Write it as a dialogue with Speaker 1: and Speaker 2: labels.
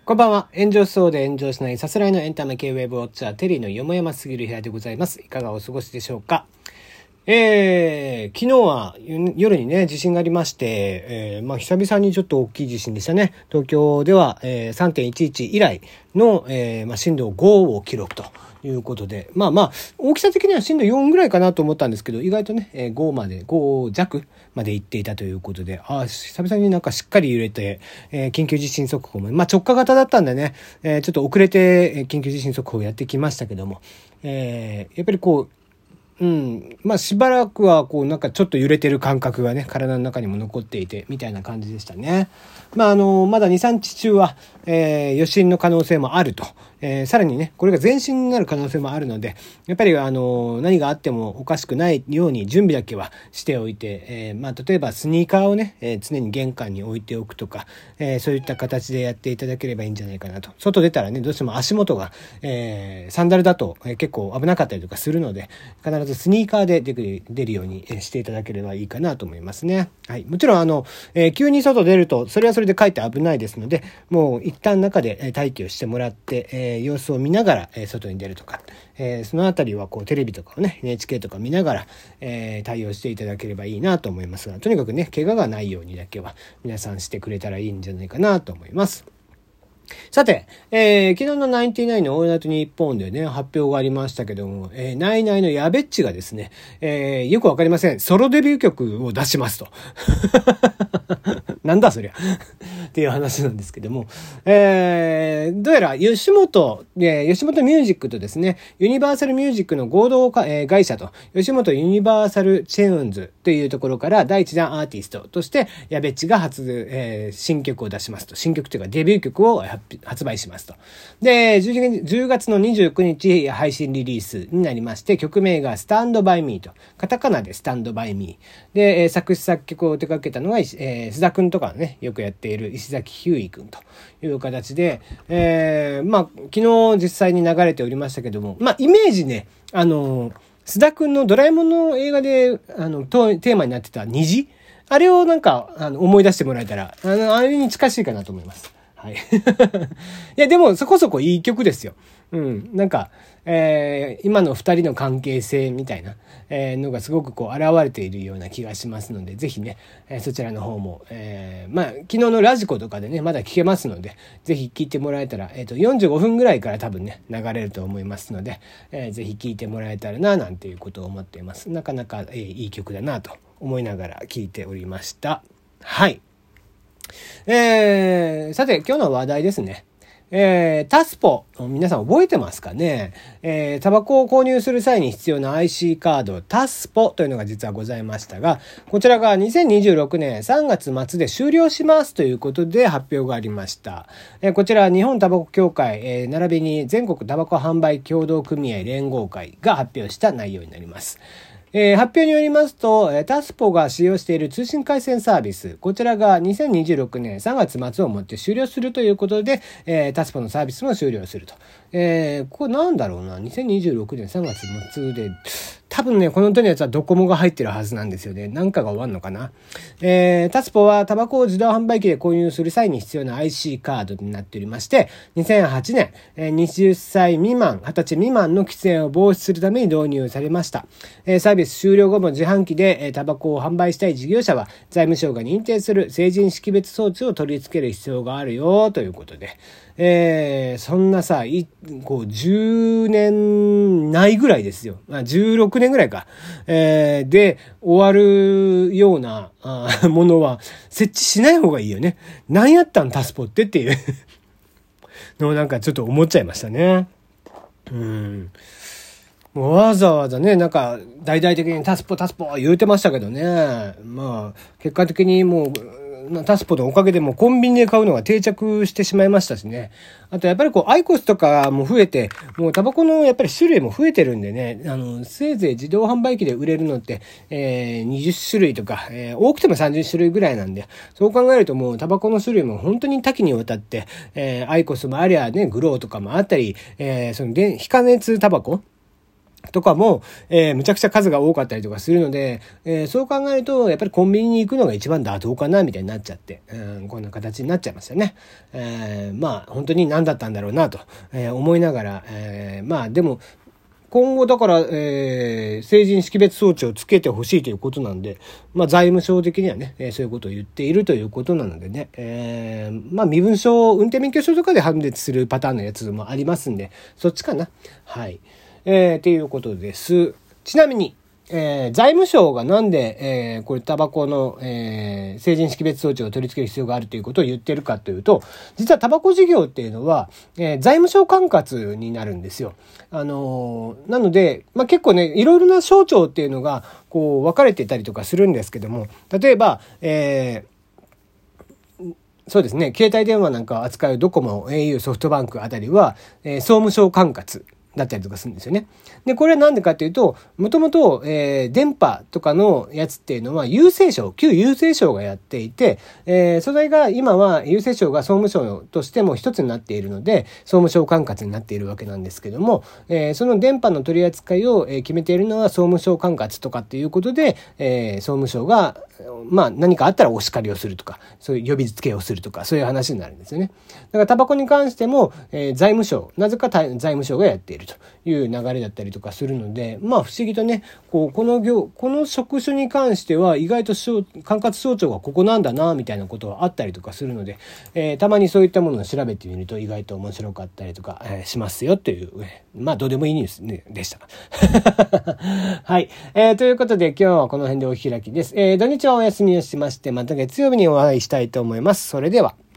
Speaker 1: こんばんは。炎上しそうで炎上しないさすらいのエンタメ系ウェブウォッチャーテリーのよもやますぎる部屋でございます。いかがお過ごしでしょうか。昨日は夜にね、地震がありまして、久々にちょっと大きい地震でしたね。東京では、3.11 以来の、震度5を記録ということで、大きさ的には震度4ぐらいかなと思ったんですけど、意外とね、5弱まで行っていたということで、久々になんかしっかり揺れて、緊急地震速報も、直下型だったんでね、ちょっと遅れて、緊急地震速報をやってきましたけども、やっぱりしばらくはなんかちょっと揺れてる感覚がね、体の中にも残っていてみたいな感じでしたね。まだ 2,3 日中は、余震の可能性もあると、さらにねこれが前震になる可能性もあるので、やっぱり何があってもおかしくないように準備だけはしておいて、例えばスニーカーをね、常に玄関に置いておくとか、そういった形でやっていただければいいんじゃないかなと。外出たらね、どうしても足元が、サンダルだと、結構危なかったりとかするので、必ずスニーカーで出るようにしていただければいいかなと思いますね。はい。もちろん急に外出るとそれはそれでかえって危ないですので、もう一旦中で待機をしてもらって、様子を見ながら外に出るとか、そのあたりはテレビとかをね NHK とか見ながら、対応していただければいいなと思いますが、とにかくね怪我がないようにだけは皆さんしてくれたらいいんじゃないかなと思います。さて、昨日のナインティナインのオールナイトニッポンでね、発表がありましたけども、ナイナイのやべっちがですね、よくわかりません。ソロデビュー曲を出しますと。なんだそりゃ。っていう話なんですけども、どうやら吉本ミュージックとですね、ユニバーサルミュージックの合同、会社と、吉本ユニバーサルチェーンズというところから第一弾アーティストとして、やべっちが新曲を出しますと。新曲というかデビュー曲を発売しますと。で、10月の29日配信リリースになりまして、曲名がスタンドバイミーと、カタカナでスタンドバイミー。で、作詞作曲を手掛けたのが、須田くんとかね、よくやっている石崎ひゅーいくんという形で、昨日実際に流れておりましたけども、イメージね、須田くんのドラえもんの映画で、テーマになってた虹、あれをなんか、思い出してもらえたら、あれに近しいかなと思います。はい。いや、でもそこそこいい曲ですよ。なんか、今の二人の関係性みたいな、のがすごく現れているような気がしますので、ぜひね、そちらの方も、昨日のラジコとかでね、まだ聞けますので、ぜひ聞いてもらえたら、45分ぐらいから多分ね、流れると思いますので、ぜひ聞いてもらえたらな、なんていうことを思っています。なかなか、いい曲だなと思いながら聞いておりました。はい。さて今日の話題ですね。タスポ、皆さん覚えてますかね。タバコを購入する際に必要な IC カード、タスポというのが実はございましたが、こちらが2026年3月末で終了しますということで発表がありました。こちら日本タバコ協会、並びに全国タバコ販売協同組合連合会が発表した内容になります。発表によりますと、タスポが使用している通信回線サービス、こちらが2026年3月末をもって終了するということで、タスポのサービスも終了すると。これなんだろうな、2026年3月末で、多分ね、この手のやつはドコモが入ってるはずなんですよね。なんかが終わんのかな。タスポはタバコを自動販売機で購入する際に必要な IC カードになっておりまして、2008年、20歳未満、20歳未満の喫煙を防止するために導入されました。サービス終了後も自販機でタバコを販売したい事業者は財務省が認定する成人識別装置を取り付ける必要があるよということで、そんなさ、10年ないぐらいですよ。16年ぐらいか。で、終わるようなものは設置しない方がいいよね。何やったんタスポってっていうのをなんかちょっと思っちゃいましたね。もうわざわざね、なんか大々的にタスポ言うてましたけどね。結果的にもう、タスポのおかげでもうコンビニで買うのが定着してしまいましたしね。あとやっぱりアイコスとかも増えて、もうタバコのやっぱり種類も増えてるんでね、せいぜい自動販売機で売れるのって、20種類とか、多くても30種類ぐらいなんで、そう考えるともうタバコの種類も本当に多岐にわたって、アイコスもありゃね、グローとかもあったり、非加熱タバコとかも、むちゃくちゃ数が多かったりとかするので、そう考えると、やっぱりコンビニに行くのが一番妥当かな、みたいになっちゃって、こんな形になっちゃいましたね。まあ、本当に何だったんだろうな、と、思いながら、まあ、でも、今後だから、成人識別装置をつけてほしいということなんで、まあ財務省的にはね、そういうことを言っているということなのでね、まあ身分証、運転免許証とかで判別するパターンのやつもありますんで、そっちかな。はい。っていうことです。ちなみに、財務省がなんで、これタバコの、成人識別装置を取り付ける必要があるということを言ってるかというと、実はタバコ事業っていうのは、財務省管轄になるんですよ。なので、まあ、結構ね、いろいろな省庁っていうのが、こう、分かれてたりとかするんですけども、例えば、そうですね、携帯電話なんかを扱うドコモ、au、ソフトバンクあたりは、総務省管轄だったりとかするんですよね。で、これはなんでかっていうと、もともと、電波とかのやつっていうのは、郵政省、旧郵政省がやっていて、それが今は郵政省が総務省としても一つになっているので、総務省管轄になっているわけなんですけども、その電波の取り扱いを決めているのは総務省管轄とかっていうことで、総務省が、まあ何かあったらお叱りをするとか、そういう呼びつけをするとか、そういう話になるんですよね。だからタバコに関しても、財務省、なぜか財務省がやっているという流れだったりとかするので、まあ不思議とね、この職種に関しては意外と管轄省庁がここなんだな、みたいなことはあったりとかするので、たまにそういったものを調べてみると意外と面白かったりとか、しますよという、まあどうでもいいニュース、ね、でした。はい、ということで今日はこの辺でお開きです。土日はお休みをしまして、また月曜日にお会いしたいと思います。それでは。